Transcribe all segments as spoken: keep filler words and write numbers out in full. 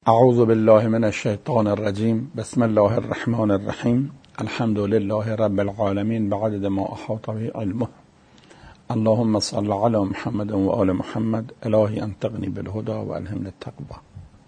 اعوذ بالله من الشیطان الرجیم. بسم الله الرحمن الرحیم. الحمد لله رب العالمین بعدد ما احاط به علمه. اللهم صل علی محمد و آل محمد. الهی انطقنی بالهدى و الهمنی التقوی.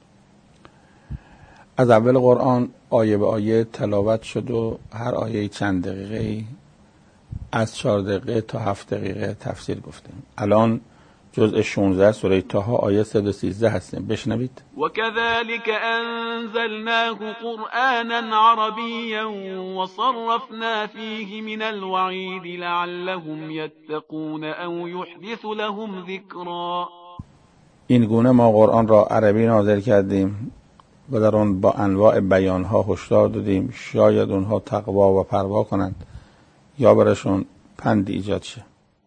از اول قرآن آیه به آیه تلاوت شد و هر آیه چند دقیقه از چهار دقیقه تا هفت دقیقه تفسیر گفتیم. الان جزء شانزده سوره طه آیه صد و سیزده هستیم. بشنوید. وكذلك أنزلناه قرآنا عربيا وصرفنا فيه من الوعيد لعلهم يتقون أو يحدث لهم ذكرا. این گونه ما قرآن را عربی نازل کردیم و در آن با انواع بیانها هشدار دادیم شاید اونها تقوا و پروا کنند یا برشون پند ایجاد شه.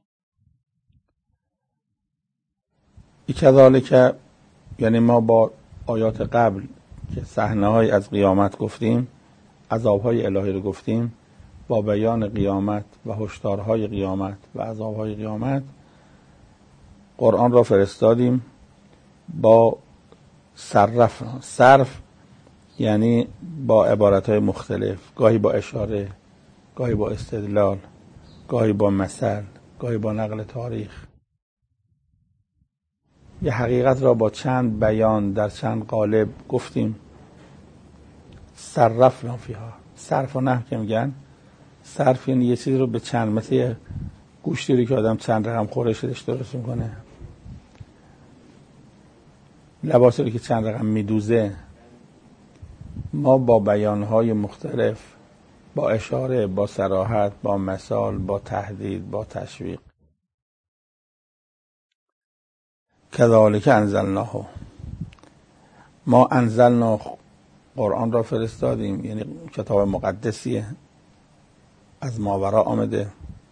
کذالک یعنی ما با آیات قبل که صحنه‌های از قیامت گفتیم، عذاب‌های الهی رو گفتیم، با بیان قیامت و هشدارهای قیامت و عذاب‌های قیامت قرآن را فرستادیم با صرف. صرف یعنی با عبارت‌های مختلف، گاهی با اشاره، گاهی با استدلال، گاهی با مثل، گاهی با نقل تاریخ. یه حقیقت را با چند بیان در چند قالب گفتیم. صرفنا فیها. صرف و نحو که میگن، صرف یعنی یه چیز رو به چند، مثل یه گوشتی رو که آدم چند رقم خورشش درست میکنه، لباسی رو که چند رقم میدوزه. ما با بیانهای مختلف، با اشاره، با صراحت، با مثال، با تهدید، با تشویق. کذالک انزلناه. ما انزلنا قرآن را فرستادیم، یعنی کتاب مقدسیه، از ماورا آمده،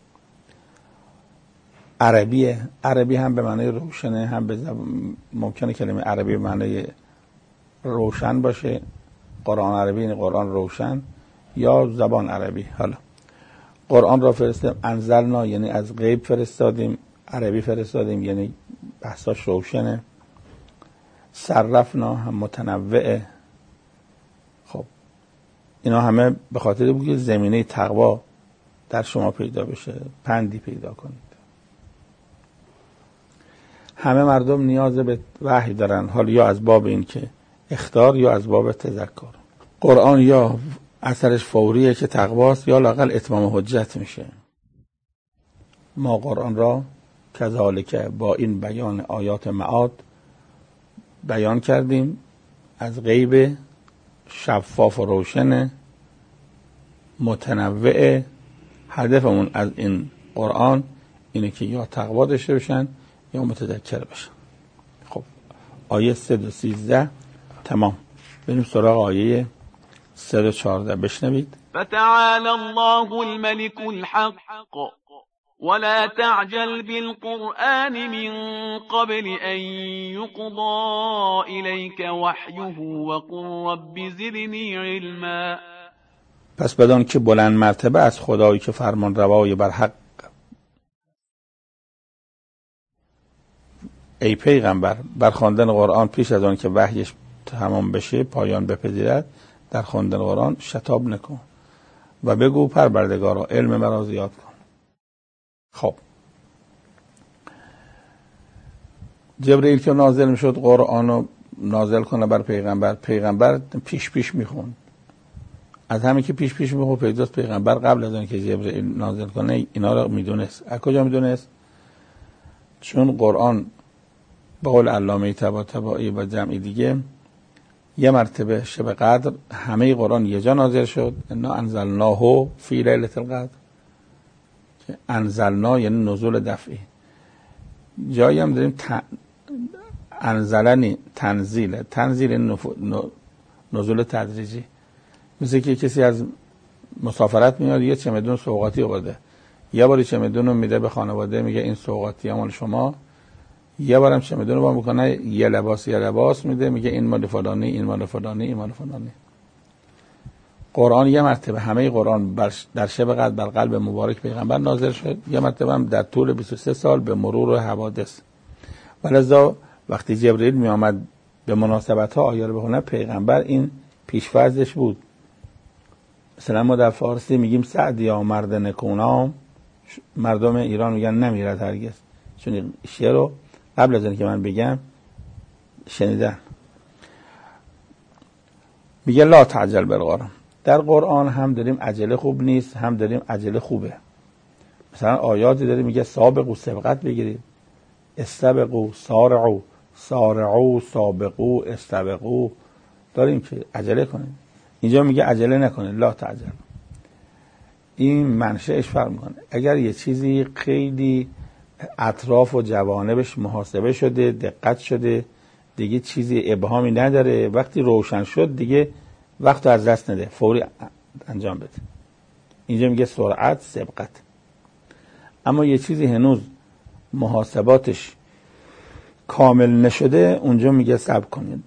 عربیه. عربی هم به معنی روشنه، هم به زب... ممکنه کلمه عربی به معنی روشن باشه. قرآن عربی یعنی قرآن روشن یا زبان عربی. حالا قرآن را فرستادیم، انزلنا یعنی از غیب فرستادیم، عربی فرستادیم یعنی بحثاش روشنه. صرفنا هم متنوعه. خب اینا همه به خاطر بود که زمینه تقوا در شما پیدا بشه، پندی پیدا کنید. همه مردم نیاز به وحی دارن، حال یا از باب این که اخطار یا از باب تذکر. قرآن یا اثرش فوریه که تقواست یا لااقل اتمام حجت میشه. ما قرآن را کذالک با این بیان آیات معاد بیان کردیم، از غیب، شفاف و روشن، متنوع. هدفمون از این قرآن اینه که یا تقوا داشته باشن یا متذکر بشن. خب آیه صد و سیزده تمام. بریم سراغ آیه صد و چهارده. بشنوید. فتعالى الله الملك الحق ولا تعجل بالقرآن من قبل أن يقضى إليك وحيه وقل رب زدني علما. پس بدان که بلند مرتبه از خدایی که فرمان روای بر حق، ای پیغمبر، بر خواندن قرآن پیش از آن که وحیش تمام بشه، پایان بپذیرد، در خواندن قرآن شتاب نکن و بگو پروردگارا علم مرا زیاد کن. خب جبرئیل که نازل میشد قرآن رو نازل کنه بر پیغمبر، پیغمبر پیش پیش میخوند. از همین که پیش پیش میخوند پیداست پیغمبر قبل از اون که جبرئیل نازل کنه اینا رو میدونست. از کجا میدونست؟ چون قرآن با قول علامه طباطبایی و جمعی دیگه یه مرتبه شب قدر همه قرآن یه جا نازل شد. انا انزلناه فی لیلة القدر. انزلنا یعنی نزول دفعی. جایی هم داریم ت... انزلنی تنزیل. تنزیل نف... نزول تدریجی. مثل که کسی از مسافرت میاد یه چمدون سوغاتی آورده، یه باری چمدون رو میده به خانواده، میگه این سوغاتی مال شما. یه بارم چمدون رو با میکنه یه لباس یه لباس میده، میگه این مال فلانی، این مال فلانی، این مال فلانی. قرآن یه مرتبه، همه قرآن در شب قدر بر قلب مبارک پیغمبر نازل شد، یه مرتبه هم در طول بیست و سه سال به مرور حوادث. ولذا وقتی جبرئیل می آمد به مناسبت ها آیه رو بخونه پیغمبر این پیش‌فرضش بود. مثلا ما در فارسی میگیم سعدیا مرد نکونام، مردم ایران میگن نمیرد هرگز، چون شعر رو قبل از اینکه من بگم شنیدن. میگه لا تعجل بالقرآن. در قرآن هم داریم عجله خوب نیست، هم داریم عجله خوبه. مثلا آیاتی داریم میگه سابقو سبقت بگیرید، استبقو سارعو سارعو سابقو استبقو، داریم که عجله کنیم. اینجا میگه عجله نکنید، لا تعجل. این منشأش فرق میکنه. اگر یه چیزی خیلی اطراف و جوانبش محاسبه شده، دقت شده، دیگه چیزی ابهامی نداره، وقتی روشن شد دیگه وقت از دست نده، فوری انجام بده. اینجا میگه سرعت، سبقت. اما یه چیزی هنوز محاسباتش کامل نشده، اونجا میگه صبر کنید.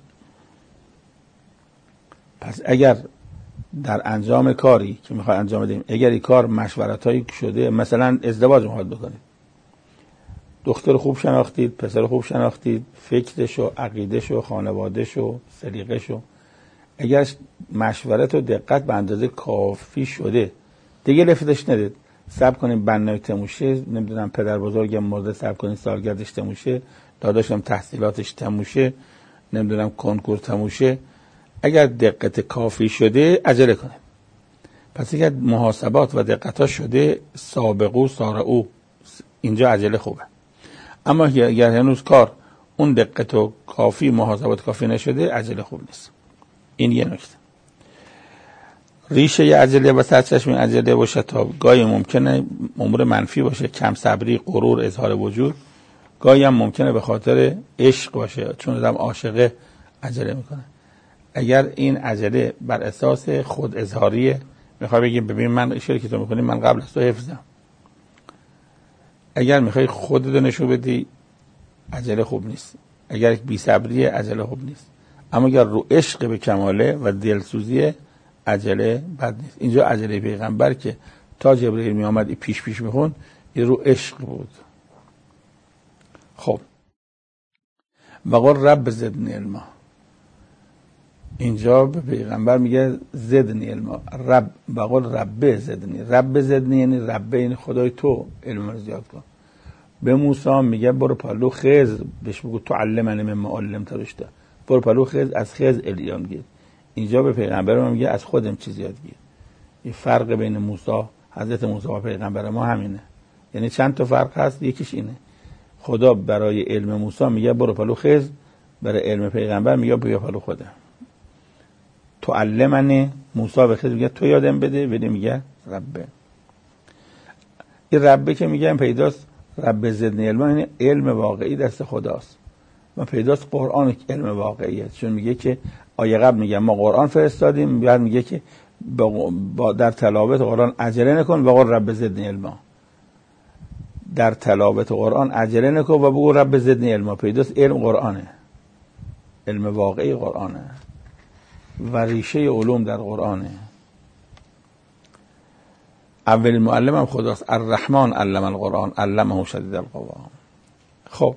پس اگر در انجام کاری که میخوای انجام بدیم، اگر این کار مشورتایی شده، مثلا ازدواج میخواد بکنید، دختر خوب شناختید، پسر خوب شناختید، فکرش و عقیدش و خانوادهش و سلیقش و اگر مشورت و دقت به اندازه کافی شده، دیگه لفتش ندید. صبر کنیم بنای تموشه، نمیدونم پدر بزرگم مرده، صبر کنیم سالگردش تموشه، داداشم تحصیلاتش تموشه، نمیدونم کنکور تموشه. اگر دقت کافی شده عجله کنیم. پس اگر محاسبات و دقت‌ها شده، سابقو سارعو، اینجا عجله خوبه. اما اگر هنوز کار اون دقت و کافی محاسبات کافی نشده، عجله خوب نیست. این یه نکته. ریشه ی عجله و سرچشمه عجله و شتاب گاهی ممکنه امور منفی باشه، کم صبری، غرور، اظهار وجود. گاهی هم ممکنه به خاطر عشق باشه، چون آدم عاشقه عجله میکنه. اگر این عجله بر اساس خود اظهاریه، میخوای بگی ببین من شعری که تو میکنی من قبل از تو حفظم، اگر میخوای خودت نشون بدی عجله خوب نیست. اگر بی صبریه عجله خوب نیست. اما اگر رو عشق به کماله و دلسوزیه عجله بد نیست. اینجا عجله پیغمبر که تا جبرئیل می آمد پیش پیش میخوند، این رو عشق بود. خب وقال رب زدنی علما، اینجا به پیغمبر میگه زدنی علما. رب وقال رب زدنی، رب زدنی یعنی رب این خدای تو علم رو زیاد کن. به موسی میگه برو پلو خضر بهش بگو تو علمنی مما علمت رشدا، برو پلو خضر از خضر علم گیر. اینجا به پیغمبر میگه از خودم چیز یاد گیر. این فرق بین موسی، حضرت موسی و پیغمبر ما همینه. یعنی چند تا فرق هست، یکیش اینه خدا برای علم موسی میگه برو پلو خضر، برای علم پیغمبر میگه بیا پلو خودم. تو علمنی، موسی به خضر میگه تو یادم بده، بده میگه ربه. این ربه که میگم پیداست، رب زدنی علما یعنی علم واقعی دست خداست و پیداست قرآن علم واقعیه. چون میگه که آیه قبل میگه ما قرآن فرستادیم، بعد میگه که با در تلاوت قرآن عجله نکن و قول رب زدنی علما. در تلاوت قرآن عجله نکن و بگو رب زدنی علما. پیداست علم قرآنه، علم واقعی قرآنه و ریشه علوم در قرآنه. اولین معلم هم خداست، الرحمن علم القرآن علمه شدید القوا. خب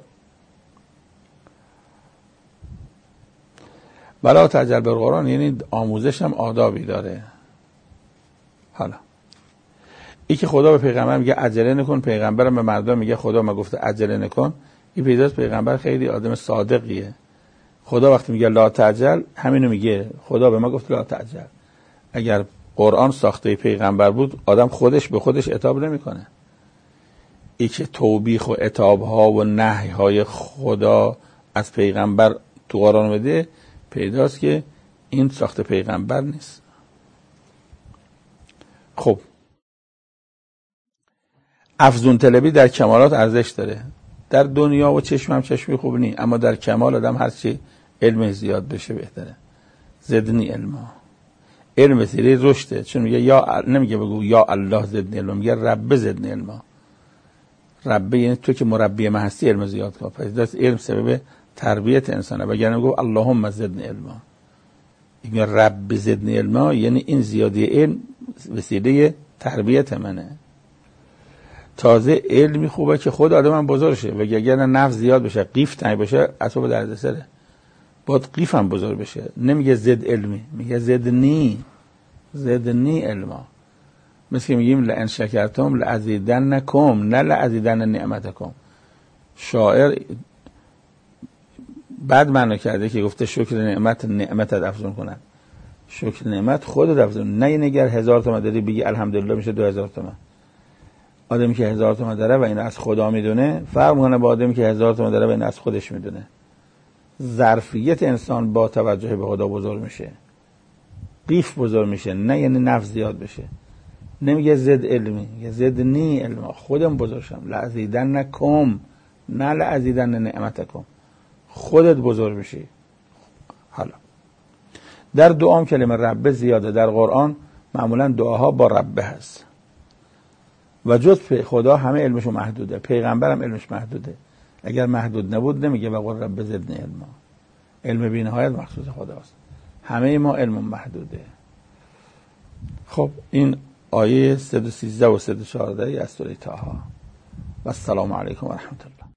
ولا تعجل بالقرآن یعنی آموزش هم آدابی داره. حالا این که خدا به پیغمبر میگه عجله نکن، پیغمبرم به مردم میگه خدا ما گفته عجله نکن، این پیداست پیغمبر خیلی آدم صادقیه. خدا وقتی میگه لا تعجل همینو میگه، خدا به ما گفت لا تعجل. اگر قرآن ساخته پیغمبر بود آدم خودش به خودش عتاب نمیکنه. این که توبیخ و عتاب ها و نهی های خدا از پیغمبر تو قرآن بده، پیداست که این ساخته پیغمبر نیست. خب افزون طلبی در کمالات ارزش داره. در دنیا و چشم هم چشمی خوب نی، اما در کمال آدم هرچی علم زیاد بشه بهتره. زدنی علما، علم وسیله رشده. چون میگه یا نمیگه بگو یا الله زدنی علما، میگه رب زدنی علما. رب یعنی تو که مربی من هستی علم زیاد کن. پس علم سبب تربیت انسانه. وگرنه میگه اللهم زدنی علما. میگه رب زدنی علما یعنی این زیادی علم وسیله تربیت منه. تازه علمی خوبه که خود آدم هم بزرگ شه، وگرنه نفس زیاد بشه، قیف تنگ بشه، اصلا به درد سره. باید قیف هم بزرگ بشه. نمیگه زد علمی، میگه زد نی، زد نی علما. مثل که میگیم لئن شکرتم لازیدنکم، نه لازیدن نعمتکم. شاعر بعد معنی کرده که گفته شکر نعمت نعمت افزون کنن. شکر نعمت خودت افزون، نه نگر هزار تومن داری بگی الحمدلله میشه دو هزار تومن. آدمی که هزار تومن داره و اینو از خدا میدونه فرق میکنه با آدمی که هزار تومن داره و اینو از خودش میدونه. ظرفیت انسان با توجه به خدا بزرگ میشه، قیف بزرگ میشه، نه یعنی نفس زیاد بشه. نمیگه زد علمی، یه زد نی علما، خودم بزرگ شم. لازیدنکم، نه لازیدن نعمتکم، خودت بزرگ میشی. حالا در دعام کلمه رب زیاده. در قرآن معمولا دعاها با رب هست و جز خدا همه علمشو محدوده. پیغمبرم علمش محدوده. اگر محدود نبود نمیگه وقل رب زدنی علما. علم بی نهایت مخصوص خداست. همه ما علم محدوده. خب این آیه صد و سیزده و صد و چهارده از سوره طه. و السلام علیکم و رحمت الله.